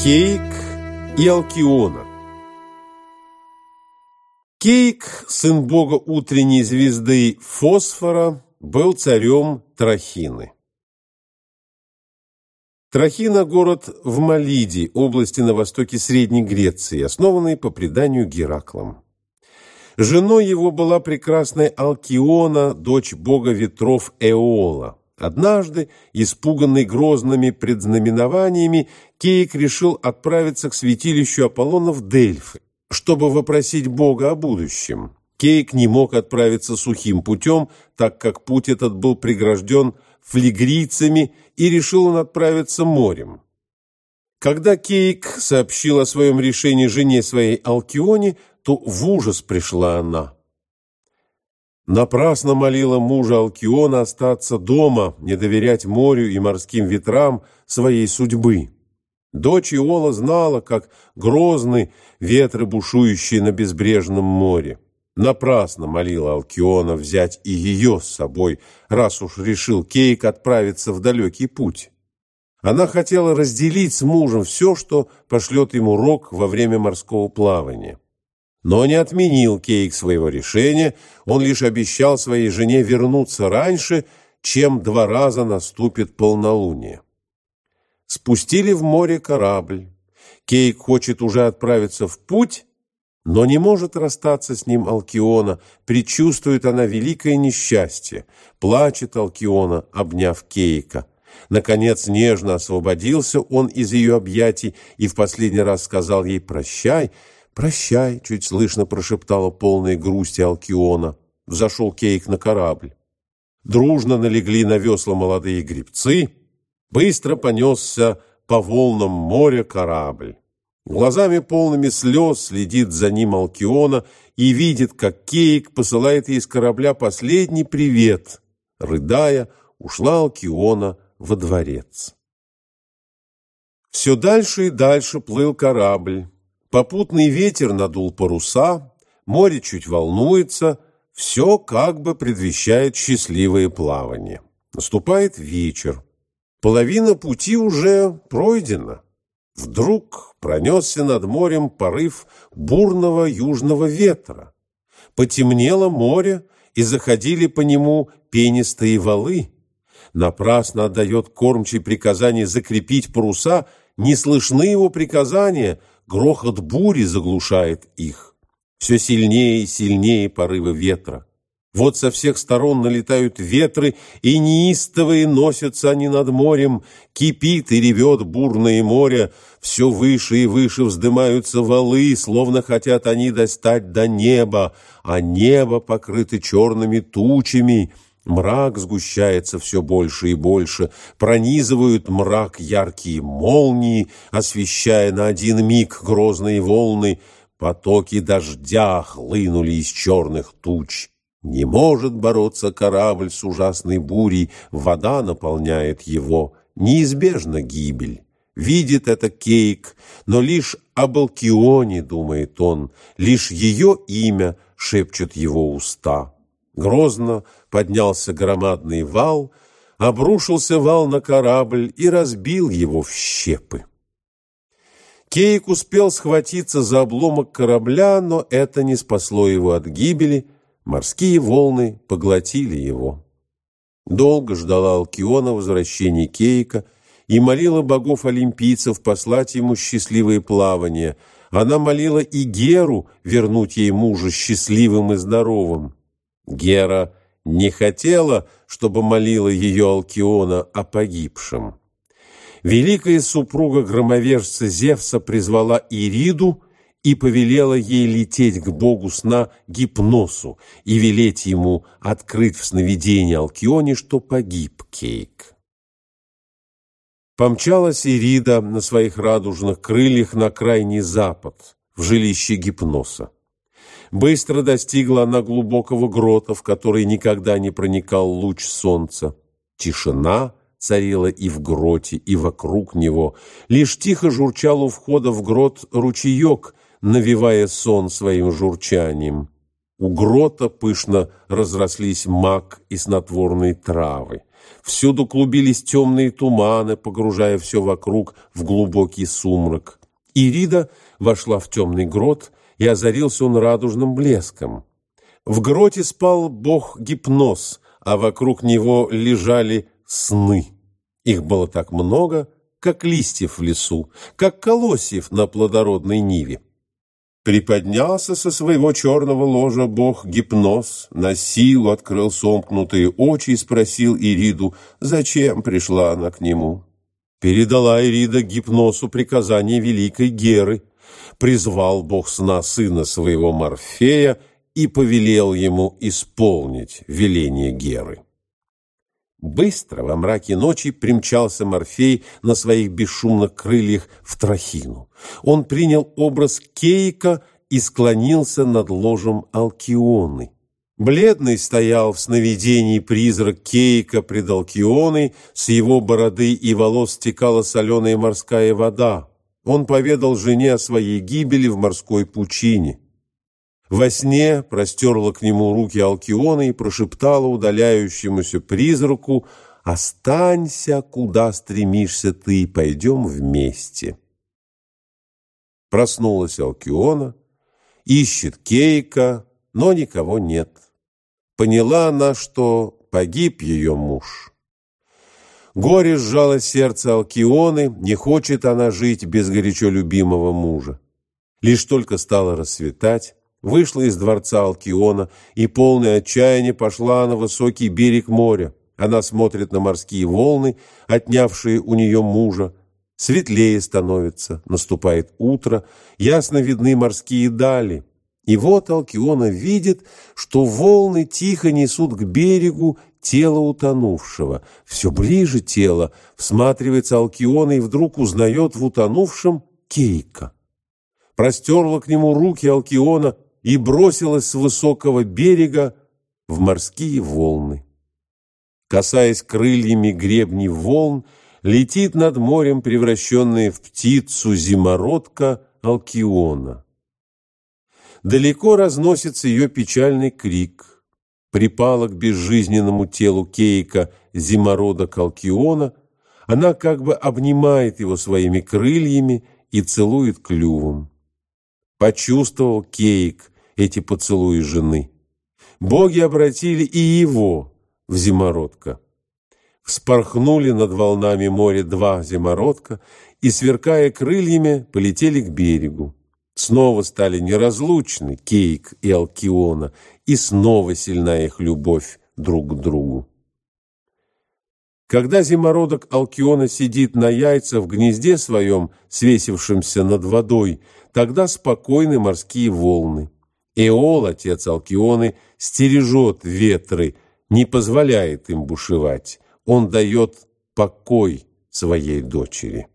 Кейк и Алкиона. Кейк, сын бога утренней звезды Фосфора, был царем Трахины. Трахина – город в Малиде, области на востоке Средней Греции, основанный по преданию Гераклом. Женой его была прекрасная Алкиона, дочь бога ветров Эола. Однажды, испуганный грозными предзнаменованиями, Кейк решил отправиться к святилищу Аполлона в Дельфы, чтобы вопросить бога о будущем. Кейк не мог отправиться сухим путем, так как путь этот был прегражден флегрийцами, и решил он отправиться морем. Когда Кейк сообщил о своем решении жене своей Алкионе, то в ужас пришла она. Напрасно молила мужа Алкиона остаться дома, не доверять морю и морским ветрам своей судьбы. Дочь Иола знала, как грозны ветры, бушующие на безбрежном море. Напрасно молила Алкиона взять и ее с собой, раз уж решил Кейк отправиться в далекий путь. Она хотела разделить с мужем все, что пошлет ему Рок во время морского плавания. Но не отменил Кейк своего решения, он лишь обещал своей жене вернуться раньше, чем 2 раза наступит полнолуние. Спустили в море корабль. Кейк хочет уже отправиться в путь, но не может расстаться с ним Алкиона, предчувствует она великое несчастье. Плачет Алкиона, обняв Кейка. Наконец нежно освободился он из ее объятий и в последний раз сказал ей «прощай». «Прощай», — чуть слышно прошептала полная грусти Алкиона. Взошел Кейк на корабль. Дружно налегли на весла молодые гребцы. Быстро понесся по волнам моря корабль. Глазами полными слез следит за ним Алкиона и видит, как Кейк посылает ей из корабля последний привет. Рыдая, ушла Алкиона во дворец. Все дальше и дальше плыл корабль. Попутный ветер надул паруса, море чуть волнуется, все как бы предвещает счастливое плавание. Наступает вечер. Половина пути уже пройдена. Вдруг пронесся над морем порыв бурного южного ветра. Потемнело море, и заходили по нему пенистые валы. Напрасно отдает кормчий приказание закрепить паруса, не слышны его приказания, грохот бури заглушает их. Все сильнее и сильнее порывы ветра. Вот со всех сторон налетают ветры, и неистовые носятся они над морем. Кипит и ревет бурное море, все выше и выше вздымаются валы, словно хотят они достать до неба, а небо покрыто черными тучами. Мрак сгущается все больше и больше, пронизывают мрак яркие молнии, освещая на один миг грозные волны. Потоки дождя хлынули из черных туч. Не может бороться корабль с ужасной бурей, вода наполняет его, неизбежна гибель. Видит это Кейк, но лишь об Алкионе думает он, лишь ее имя шепчут его уста. Грозно поднялся громадный вал, обрушился вал на корабль и разбил его в щепы. Кейк успел схватиться за обломок корабля, но это не спасло его от гибели. Морские волны поглотили его. Долго ждала Алкиона возвращения Кейка и молила богов-олимпийцев послать ему счастливое плавание. Она молила и Геру вернуть ей мужа счастливым и здоровым. Гера не хотела, чтобы молила ее Алкиона о погибшем. Великая супруга громовержца Зевса призвала Ириду и повелела ей лететь к богу сна Гипносу и велеть ему открыть в сновидении Алкионе, что погиб Кейк. Помчалась Ирида на своих радужных крыльях на крайний запад, в жилище Гипноса. Быстро достигла она глубокого грота, в который никогда не проникал луч солнца. Тишина царила и в гроте, и вокруг него. Лишь тихо журчал у входа в грот ручеек, навевая сон своим журчанием. У грота пышно разрослись мак и снотворные травы. Всюду клубились темные туманы, погружая все вокруг в глубокий сумрак. Ирида вошла в темный грот, и озарился он радужным блеском. В гроте спал бог Гипнос, а вокруг него лежали сны. Их было так много, как листьев в лесу, как колосьев на плодородной ниве. Приподнялся со своего черного ложа бог Гипнос, на силу открыл сомкнутые очи и спросил Ириду, зачем пришла она к нему. Передала Ирида Гипносу приказание великой Геры. Призвал бог сна сына своего Морфея и повелел ему исполнить веление Геры. Быстро во мраке ночи примчался Морфей на своих бесшумных крыльях в Трахину. Он принял образ Кейка и склонился над ложем Алкионы. Бледный стоял в сновидении призрак Кейка пред Алкионой, с его бороды и волос стекала соленая морская вода. Он поведал жене о своей гибели в морской пучине. Во сне простерла к нему руки Алкиона и прошептала удаляющемуся призраку: «Останься, куда стремишься ты, пойдем вместе». Проснулась Алкиона, ищет Кейка, но никого нет. Поняла она, что погиб ее муж. Горе сжало сердце Алкионы, не хочет она жить без горячо любимого мужа. Лишь только стало рассветать, вышла из дворца Алкиона и, полное отчаяния, пошла на высокий берег моря. Она смотрит на морские волны, отнявшие у нее мужа. Светлее становится, наступает утро, ясно видны морские дали. И вот Алкиона видит, что волны тихо несут к берегу тело утонувшего. Все ближе тело, всматривается Алкиона и вдруг узнает в утонувшем Кейка. Простерла к нему руки Алкиона и бросилась с высокого берега в морские волны. Касаясь крыльями гребней волн, летит над морем превращенная в птицу зимородка Алкиона. Далеко разносится ее печальный крик. Припала к безжизненному телу Кейка зимородок Алкиона, она как бы обнимает его своими крыльями и целует клювом. Почувствовал Кейк эти поцелуи жены. Боги обратили и его в зимородка. Вспорхнули над волнами моря два зимородка и, сверкая крыльями, полетели к берегу. Снова стали неразлучны Кейк и Алкиона, и снова сильна их любовь друг к другу. Когда зимородок Алкиона сидит на яйцах в гнезде своем, свесившемся над водой, тогда спокойны морские волны. Эол, отец Алкионы, стережет ветры, не позволяет им бушевать. Он дает покой своей дочери.